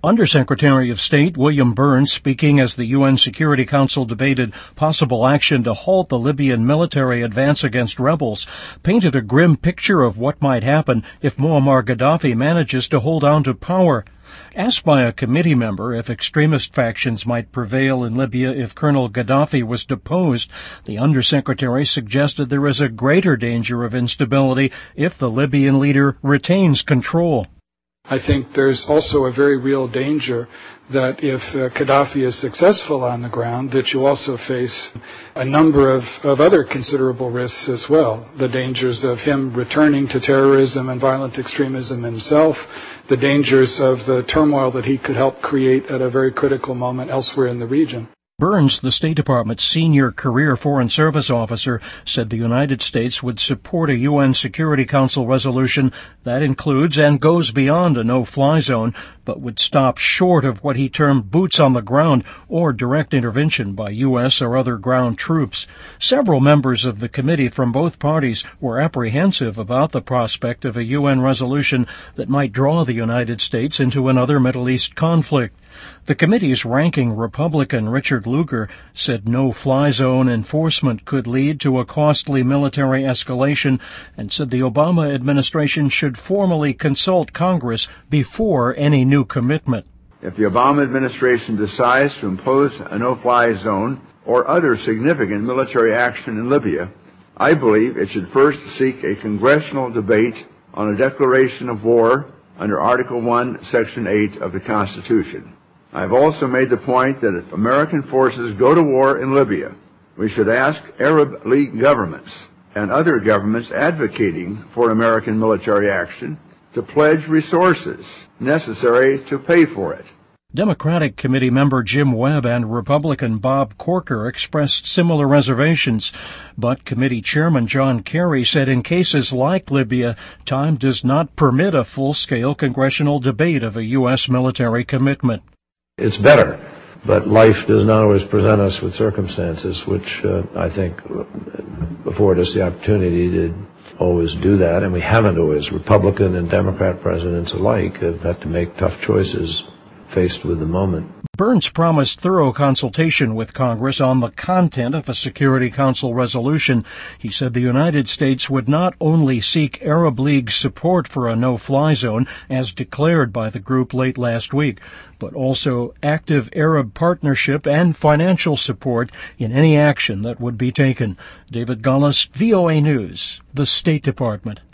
Undersecretary of State William Burns, speaking as the UN Security Council debated possible action to halt the Libyan military advance against rebels, painted a grim picture of what might happen if Muammar Gaddafi manages to hold on to power. Asked by a committee member if extremist factions might prevail in Libya if Colonel Gaddafi was deposed, the Undersecretary suggested there is a greater danger of instability if the Libyan leader retains control. I think there's also a very real danger that if Gaddafi is successful on the ground, that you also face a number of other considerable risks as well. The dangers of him returning to terrorism and violent extremism himself, the dangers of the turmoil that he could help create at a very critical moment elsewhere in the region. Burns, the State Department's senior career Foreign Service officer, said the United States would support a UN Security Council resolution that includes and goes beyond a no-fly zone, but would stop short of what he termed boots on the ground or direct intervention by U.S. or other ground troops. Several members of the committee from both parties were apprehensive about the prospect of a UN resolution that might draw the United States into another Middle East conflict. The committee's ranking Republican Richard Lugar said no-fly zone enforcement could lead to a costly military escalation and said the Obama administration should formally consult Congress before any new commitment. If the Obama administration decides to impose a no-fly zone or other significant military action in Libya, I believe it should first seek a congressional debate on a declaration of war under Article 1, Section 8 of the Constitution. I've also made the point that if American forces go to war in Libya, we should ask Arab League governments and other governments advocating for American military action to pledge resources necessary to pay for it. Democratic committee member Jim Webb and Republican Bob Corker expressed similar reservations, but committee chairman John Kerry said in cases like Libya, time does not permit a full-scale congressional debate of a U.S. military commitment. It's better, but life does not always present us with circumstances which I think afford us the opportunity to always do that, and we haven't always. Republican and Democrat presidents alike have had to make tough choices faced with the moment. Burns promised thorough consultation with Congress on the content of a Security Council resolution. He said the United States would not only seek Arab League support for a no-fly zone, as declared by the group late last week, but also active Arab partnership and financial support in any action that would be taken. David Gullis, VOA News, the State Department.